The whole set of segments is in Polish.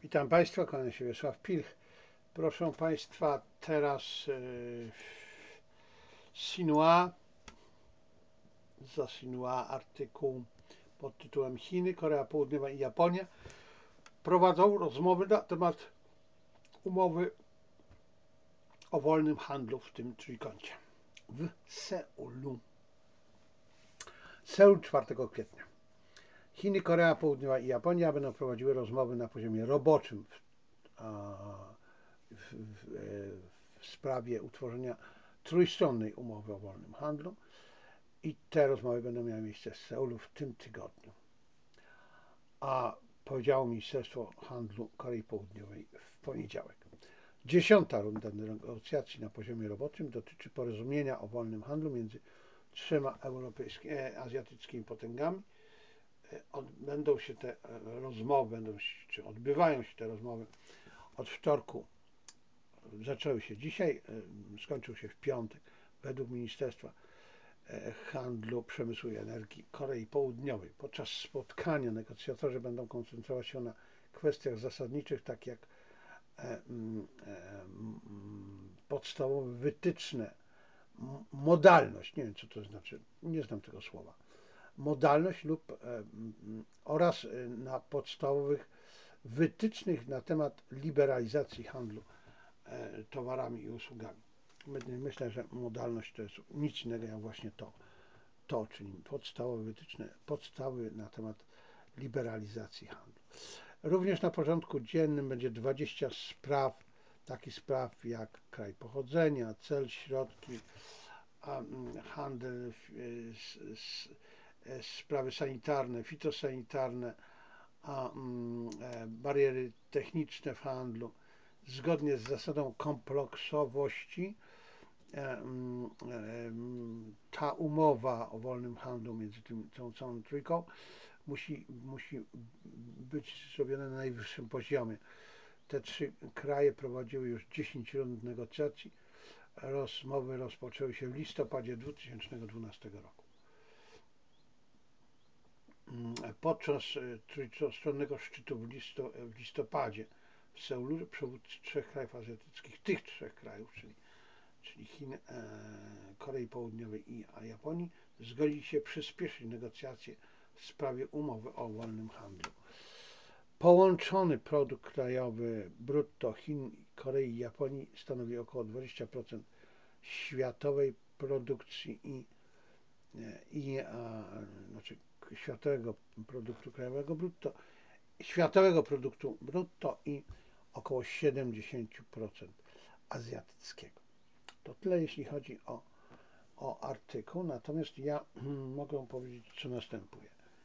Witam Państwa, kłaniam się Wiesław Pilch. Proszę Państwa, teraz Xinhua, za Xinhua artykuł pod tytułem Chiny, Korea Południowa i Japonia prowadzą rozmowy na temat umowy o wolnym handlu w tym trójkącie w Seulu. Seul 4 kwietnia. Chiny, Korea Południowa i Japonia będą prowadziły rozmowy na poziomie roboczym w sprawie utworzenia trójstronnej umowy o wolnym handlu i te rozmowy będą miały miejsce w Seulu w tym tygodniu. A powiedziało Ministerstwo Handlu Korei Południowej w poniedziałek. 10. runda negocjacji na poziomie roboczym dotyczy porozumienia o wolnym handlu między trzema azjatyckimi potęgami. Odbywają się te rozmowy od wtorku. Zaczęły się dzisiaj, skończył się w piątek. Według Ministerstwa Handlu, Przemysłu i Energii Korei Południowej. Podczas spotkania negocjatorzy będą koncentrować się na kwestiach zasadniczych, tak jak podstawowe wytyczne, modalność, nie wiem co to znaczy, nie znam tego słowa, modalność oraz na podstawowych wytycznych na temat liberalizacji handlu towarami i usługami. Myślę, że modalność to jest nic innego jak właśnie to, czyli podstawowe wytyczne, podstawy na temat liberalizacji handlu. Również na porządku dziennym będzie 20 spraw, takich spraw jak kraj pochodzenia, cel, środki, handel, sprawy sanitarne, fitosanitarne, bariery techniczne w handlu. Zgodnie z zasadą kompleksowości ta umowa o wolnym handlu między tą całą trójką musi być zrobiona na najwyższym poziomie. Te trzy kraje prowadziły już 10 rund negocjacji. Rozmowy rozpoczęły się w listopadzie 2012 roku. Podczas trójstronnego szczytu w listopadzie w Seulu przywódcy trzech krajów azjatyckich, tych trzech krajów, czyli Chin, Korei Południowej i Japonii, zgodzili się przyspieszyć negocjacje w sprawie umowy o wolnym handlu. Połączony produkt krajowy brutto Chin, Korei i Japonii stanowi około 20% światowej produkcji światowego produktu krajowego brutto, i około 70% azjatyckiego. To tyle, jeśli chodzi o artykuł, natomiast ja mogę powiedzieć, co następuje.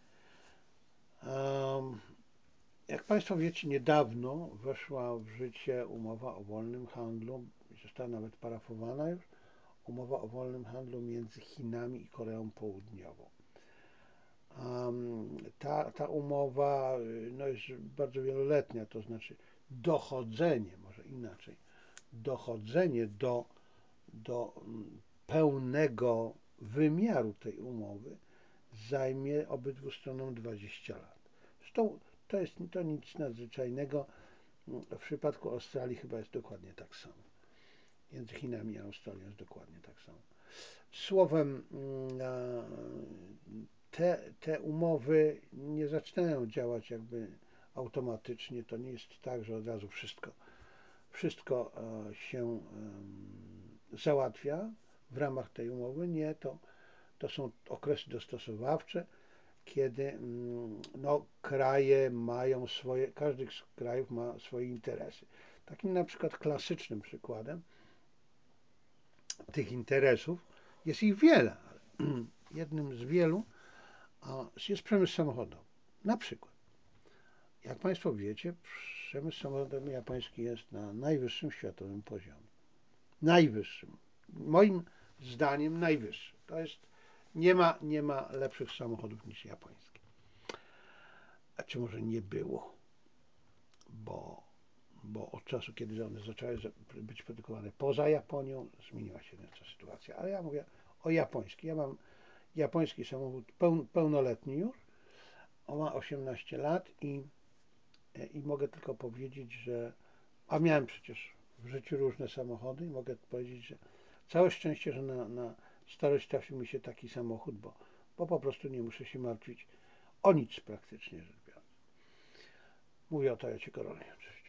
Jak Państwo wiecie, niedawno weszła w życie umowa o wolnym handlu, została nawet parafowana już, umowa o wolnym handlu między Chinami i Koreą Południową. Ta umowa jest bardzo wieloletnia, to znaczy dochodzenie do pełnego wymiaru tej umowy zajmie obydwu stronom 20 lat. Zresztą to nic nadzwyczajnego. W przypadku Australii chyba jest dokładnie tak samo. Między Chinami a Australią jest dokładnie tak samo. Słowem, te umowy nie zaczynają działać jakby automatycznie. To nie jest tak, że od razu wszystko się załatwia w ramach tej umowy. Nie, to są okresy dostosowawcze, kiedy kraje mają każdy z krajów ma swoje interesy. Takim na przykład klasycznym przykładem tych interesów, jest ich wiele, ale jednym z wielu jest przemysł samochodowy. Na przykład, jak Państwo wiecie, przemysł samochodowy japoński jest na najwyższym światowym poziomie. Najwyższym. Moim zdaniem najwyższym. To jest, nie ma lepszych samochodów niż japońskie. A czy może nie było? Bo od czasu, kiedy one zaczęły być produkowane poza Japonią, zmieniła się ta sytuacja. Ale ja mówię o japońskim. Ja mam japoński samochód pełnoletni już. On ma 18 lat i i mogę tylko powiedzieć, że, a miałem przecież w życiu różne samochody i mogę powiedzieć, że całe szczęście, że na starość trafił mi się taki samochód, bo po prostu nie muszę się martwić o nic praktycznie rzecz biorąc. Mówię o Toyocie Corollie oczywiście.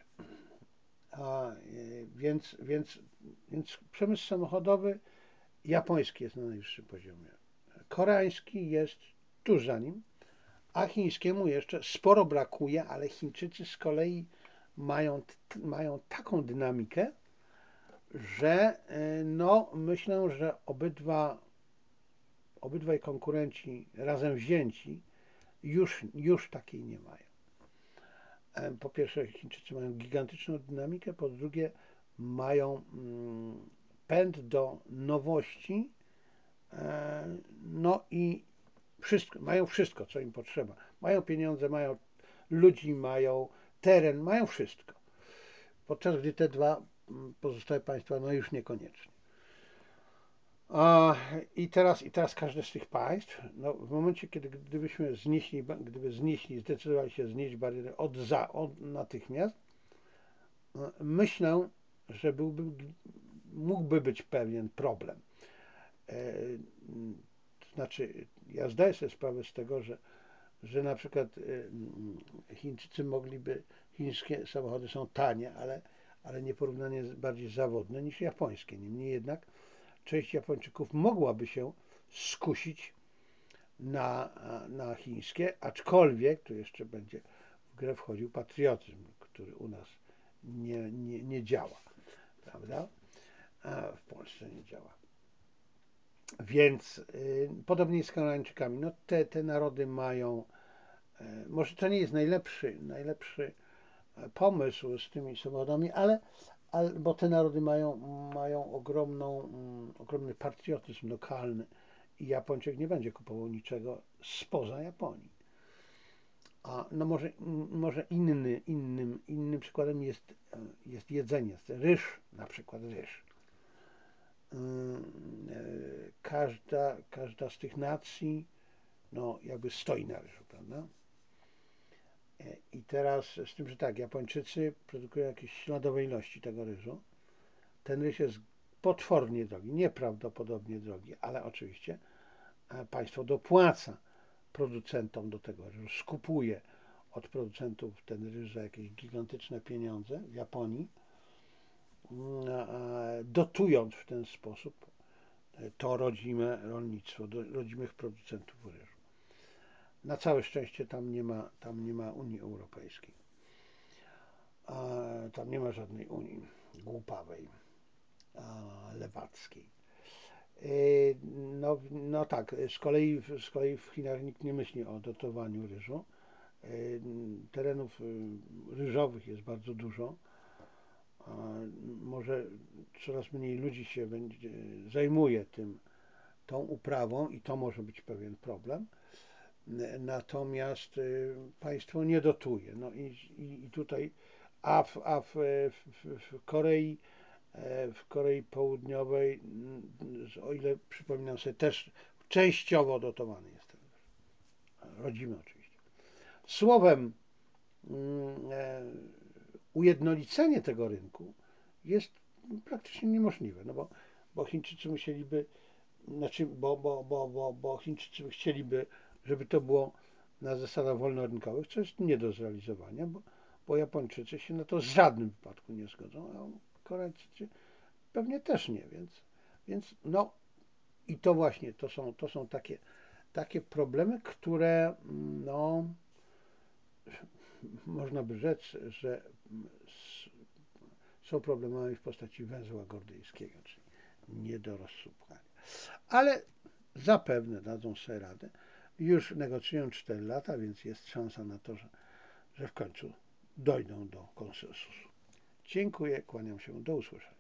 Więc przemysł samochodowy japoński jest na najwyższym poziomie. Koreański jest tuż za nim, a chińskiemu jeszcze sporo brakuje, ale Chińczycy z kolei mają taką dynamikę, że no, myślę, że obydwaj konkurenci razem wzięci już takiej nie mają. Po pierwsze, Chińczycy mają gigantyczną dynamikę, po drugie, mają pęd do nowości, no i mają wszystko, co im potrzeba. Mają pieniądze, mają ludzi, mają teren, mają wszystko. Podczas gdy te dwa pozostałe państwa, no już niekoniecznie. I teraz każde z tych państw, no w momencie, gdyby zdecydowali się znieść bariery natychmiast, myślę, że mógłby być pewien problem. To znaczy, ja zdaję sobie sprawę z tego, że na przykład chińskie samochody są tanie, ale nieporównanie bardziej zawodne niż japońskie. Niemniej jednak część Japończyków mogłaby się skusić na chińskie, aczkolwiek tu jeszcze będzie w grę wchodził patriotyzm, który u nas nie działa, prawda? A w Polsce nie działa. Więc podobnie jest z Koreańczykami. No te narody mają, może to nie jest najlepszy pomysł z tymi samochodami, ale bo te narody mają ogromny patriotyzm lokalny i Japończyk nie będzie kupował niczego spoza Japonii. A no może innym przykładem jest jedzenie, jest ryż, na przykład ryż. Każda z tych nacji no jakby stoi na ryżu, prawda? I teraz z tym, że tak, Japończycy produkują jakieś śladowe ilości tego ryżu. Ten ryż jest potwornie drogi, nieprawdopodobnie drogi, ale oczywiście państwo dopłaca producentom do tego ryżu, skupuje od producentów ten ryż za jakieś gigantyczne pieniądze w Japonii, dotując w ten sposób to rodzime rolnictwo, rodzimych producentów ryżu. Na całe szczęście tam nie ma Unii Europejskiej. Tam nie ma żadnej Unii głupawej, lewackiej. No tak, z kolei w Chinach nikt nie myśli o dotowaniu ryżu. Terenów ryżowych jest bardzo dużo. Może coraz mniej ludzi się zajmuje tą uprawą i to może być pewien problem. Natomiast państwo nie dotuje. No i tutaj, w Korei Południowej, o ile przypominam sobie, też częściowo dotowany jest ten rodzimy oczywiście. Słowem, ujednolicenie tego rynku jest praktycznie niemożliwe, no bo Chińczycy musieliby, znaczy, bo Chińczycy chcieliby, żeby to było na zasadach wolnorynkowych, co jest nie do zrealizowania, bo Japończycy się na to w żadnym wypadku nie zgodzą, a Koreańczycy pewnie też nie, więc no i to właśnie, to są takie problemy, które no można by rzec, że są problemami w postaci węzła gordyjskiego, czyli nie do rozsupłania. Ale zapewne dadzą sobie radę. Już negocjują 4 lata, więc jest szansa na to, że w końcu dojdą do konsensusu. Dziękuję, kłaniam się, do usłyszenia.